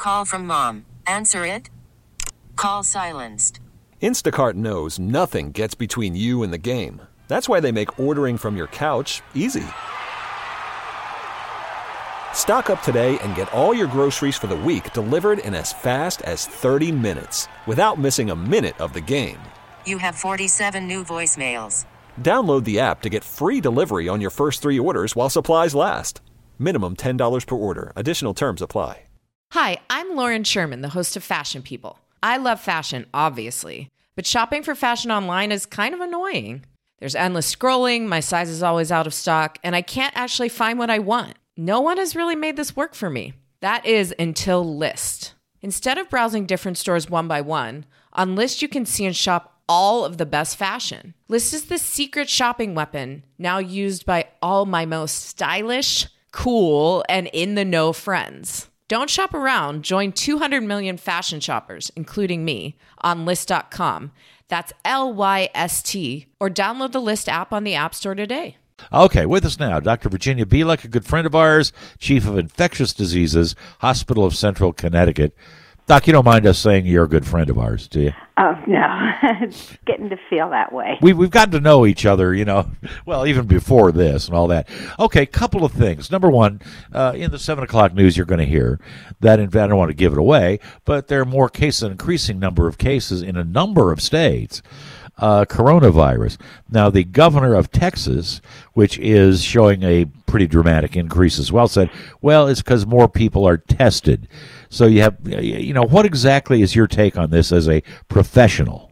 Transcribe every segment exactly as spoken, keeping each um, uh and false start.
Call from mom. Answer it. Call silenced. Instacart knows nothing gets between you and the game. That's why they make ordering from your couch easy. Stock up today and get all your groceries for the week delivered in as fast as thirty minutes without missing a minute of the game. You have forty-seven new voicemails. Download the app to get free delivery on your first three orders while supplies last. Minimum ten dollars per order. Additional terms apply. Hi, I'm Lauren Sherman, the host of Fashion People. I love fashion, obviously, but shopping for fashion online is kind of annoying. There's endless scrolling, my size is always out of stock, and I can't actually find what I want. No one has really made this work for me. That is until Lyst. Instead of browsing different stores one by one, on Lyst you can see and shop all of the best fashion. Lyst is the secret shopping weapon now used by all my most stylish, cool, and in-the-know friends. Don't shop around. Join two hundred million fashion shoppers, including me, on Lyst dot com. That's L Y S T, or download the Lyst app on the App Store today. Okay, with us now, Doctor Virginia Bielek, a good friend of ours, Chief of Infectious Diseases, Hospital of Central Connecticut. Doc, you don't mind us saying you're a good friend of ours, do you? Oh, no. It's getting to feel that way. We, we've gotten to know each other, you know, well, even before this and all that. Okay, couple of things. Number one, uh, in the seven o'clock news, you're going to hear that, in fact, I don't want to give it away, but there are more cases, an increasing number of cases in a number of states. Uh, coronavirus. Now, the governor of Texas, which is showing a pretty dramatic increase as well, said, well, it's because more people are tested. So you have, you know, what exactly is your take on this as a professional?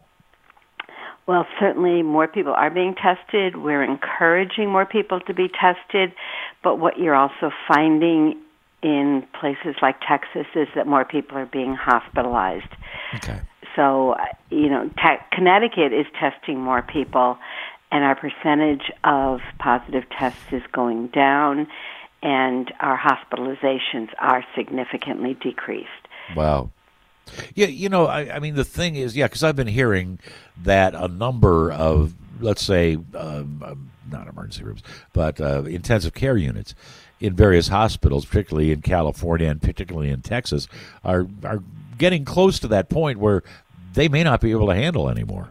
Well, certainly more people are being tested. We're encouraging more people to be tested. But what you're also finding in places like Texas is that more people are being hospitalized. Okay. So, you know, te- Connecticut is testing more people, and our percentage of positive tests is going down, and our hospitalizations are significantly decreased. Wow. Yeah, you know, I, I mean, the thing is, yeah, because I've been hearing that a number of, let's say, um, not emergency rooms, but uh, intensive care units in various hospitals, particularly in California and particularly in Texas, are are getting close to that point where they may not be able to handle anymore.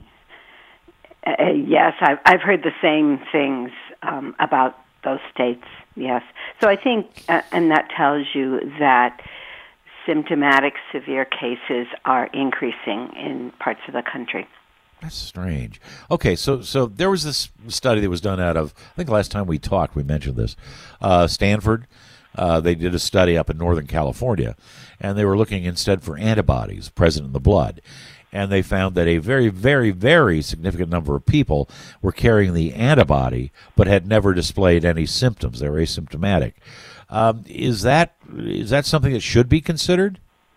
Uh, yes, I've, I've heard the same things um, about those states, yes. So I think, uh, and that tells you that symptomatic severe cases are increasing in parts of the country. That's strange. Okay, so so there was this study that was done out of, I think the last time we talked, we mentioned this, uh, Stanford. Uh, they did a study up in Northern California, and they were looking instead for antibodies present in the blood. And they found that a very, very, very significant number of people were carrying the antibody but had never displayed any symptoms. They were asymptomatic. Um, is that is that something that should be considered?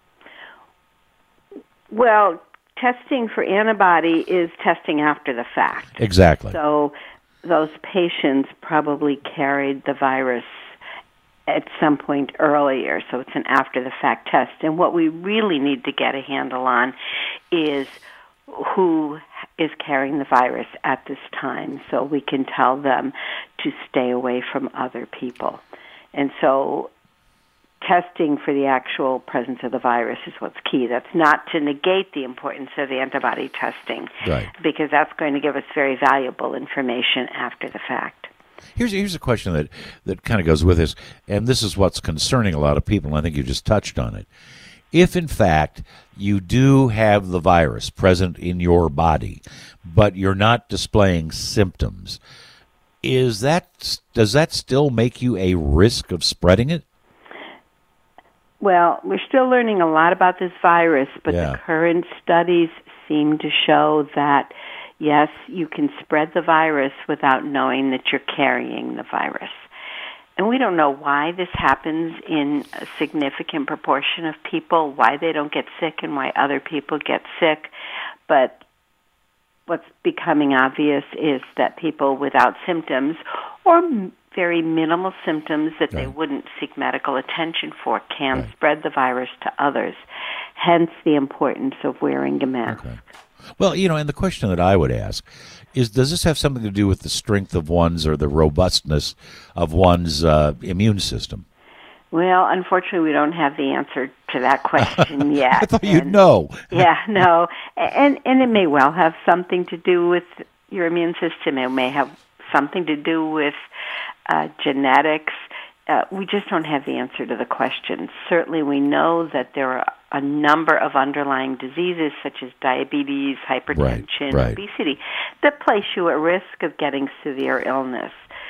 Well, testing for antibody is testing after the fact. Exactly. So those patients probably carried the virus at some point earlier, so it's an after-the-fact test. And what we really need to get a handle on is who is carrying the virus at this time, so we can tell them to stay away from other people. And so testing for the actual presence of the virus is what's key. That's not to negate the importance of the antibody testing, right, because that's going to give us very valuable information after the fact. Here's here's a question that, that kind of goes with this, and this is what's concerning a lot of people, and I think you just touched on it. If, in fact, you do have the virus present in your body, but you're not displaying symptoms, is that does that still make you a risk of spreading it? Well, we're still learning a lot about this virus, but yeah. the current studies seem to show that yes, you can spread the virus without knowing that you're carrying the virus. And we don't know why this happens in a significant proportion of people, why they don't get sick and why other people get sick. But what's becoming obvious is that people without symptoms or very minimal symptoms that right. they wouldn't seek medical attention for can right. spread the virus to others. Hence the importance of wearing a mask. Okay. Well, you know, and the question that I would ask is, does this have something to do with the strength of one's or the robustness of one's uh, immune system? Well, unfortunately, we don't have the answer to answer that question yet. I thought you'd and, know. Yeah, no. And, and it may well have something to do with your immune system. It may have something to do with uh, genetics. Uh, we just don't have the answer to the question. Certainly we know that there are a number of underlying diseases such as diabetes, hypertension, right, right. obesity that place you at risk of getting severe illness.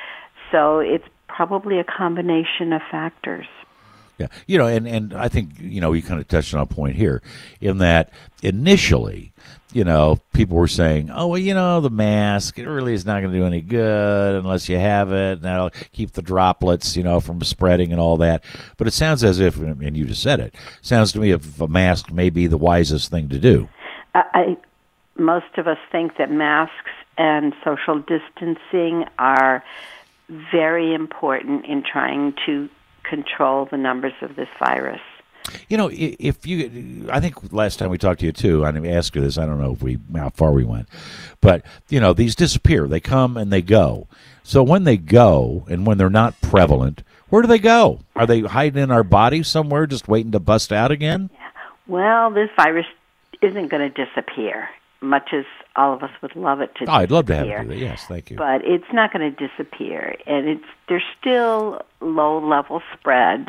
So it's probably a combination of factors. Yeah, you know, and, and I think, you know, you kind of touched on a point here in that initially, you know, people were saying, oh, well, you know, the mask, it really is not going to do any good unless you have it, and that'll keep the droplets, you know, from spreading and all that. But it sounds as if, and you just said it, sounds to me if a mask may be the wisest thing to do. I, most of us think that masks and social distancing are very important in trying to control the numbers of this virus. You know, if you, I think last time we talked to you too, I asked you this, I don't know if we, how far we went, but, you know, these disappear. They come and they go. So when they go and when they're not prevalent, where do they go? Are they hiding in our bodies somewhere just waiting to bust out again? Well, this virus isn't going to disappear, much as all of us would love it to oh, I'd love to disappear. have it. Yes, thank you. But it's not going to disappear, and it's there's still low-level spread,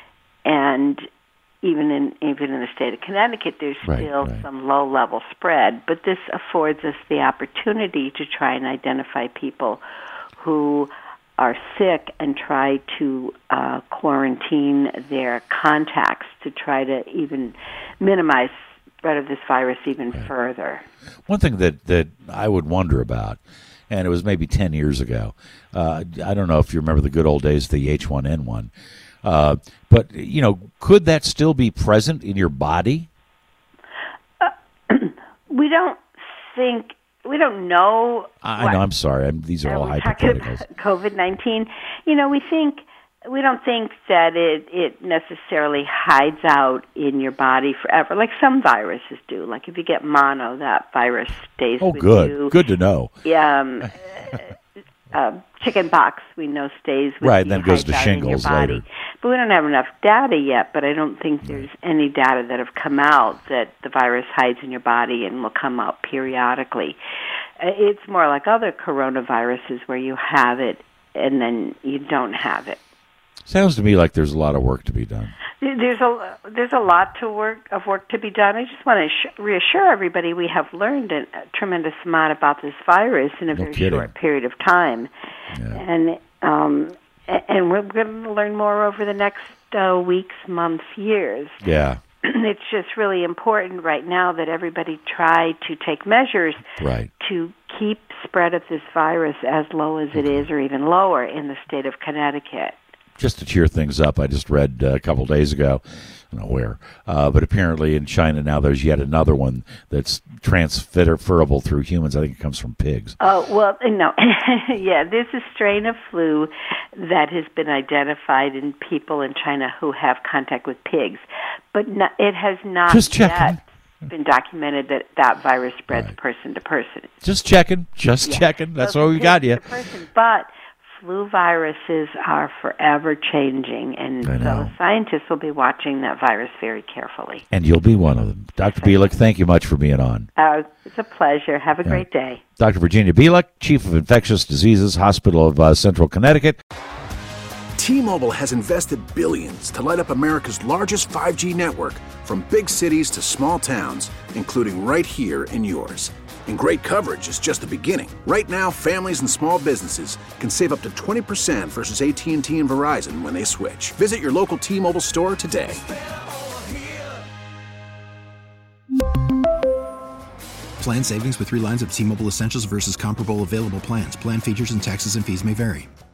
and even in even in the state of Connecticut, there's Right, still right. some low-level spread. But this affords us the opportunity to try and identify people who are sick and try to uh, quarantine their contacts to try to even minimize spread of this virus even Right. further. One thing that, that I would wonder about, and it was maybe ten years ago, uh, I don't know if you remember the good old days, the H one N one, uh, but, you know, could that still be present in your body? Uh, we don't think, we don't know. I what, know, I'm sorry. I'm, these are all we're talking hypotheticals. about COVID nineteen. You know, we think, we don't think that it, it necessarily hides out in your body forever, like some viruses do. Like if you get mono, that virus stays Oh, with good. you. Good to know. Yeah, um, uh, chicken pox, we know, stays with Right, you. and then goes to hides out in your shingles body. later. But we don't have enough data yet, but I don't think there's any data that have come out that the virus hides in your body and will come out periodically. Uh, It's more like other coronaviruses where you have it and then you don't have it. Sounds to me like there's a lot of work to be done. There's a there's a lot to work of work to be done. I just want to sh- reassure everybody we have learned a, a tremendous amount about this virus in a No very kidding. short period of time, Yeah. and um, a- and we're going to learn more over the next uh, weeks, months, years. Yeah, It's just really important right now that everybody try to take measures right. to keep spread of this virus as low as it is, or even lower, in the state of Connecticut. Just to cheer things up, I just read uh, a couple days ago, I don't know where, uh, but apparently in China now there's yet another one that's transferable through humans. I think it comes from pigs. Oh, well, no. Yeah, there's a strain of flu that has been identified in people in China who have contact with pigs, but no, it has not Just checking. yet been documented that that virus spreads Right. person to person. Just checking, just Yeah. checking. That's So what we from got person you. to person, but flu viruses are forever changing, and I know. so scientists will be watching that virus very carefully. And you'll be one of them. Doctor Bielek, thank you much for being on. Uh, it's a pleasure. Have a Yeah. great day. Doctor Virginia Bielek, Chief of Infectious Diseases, Hospital of uh, Central Connecticut. T-Mobile has invested billions to light up America's largest five G network, from big cities to small towns, including right here in yours. And great coverage is just the beginning. Right now, families and small businesses can save up to twenty percent versus A T and T and Verizon when they switch. Visit your local T-Mobile store today. Plan savings with three lines of T-Mobile Essentials versus comparable available plans. Plan features and taxes and fees may vary.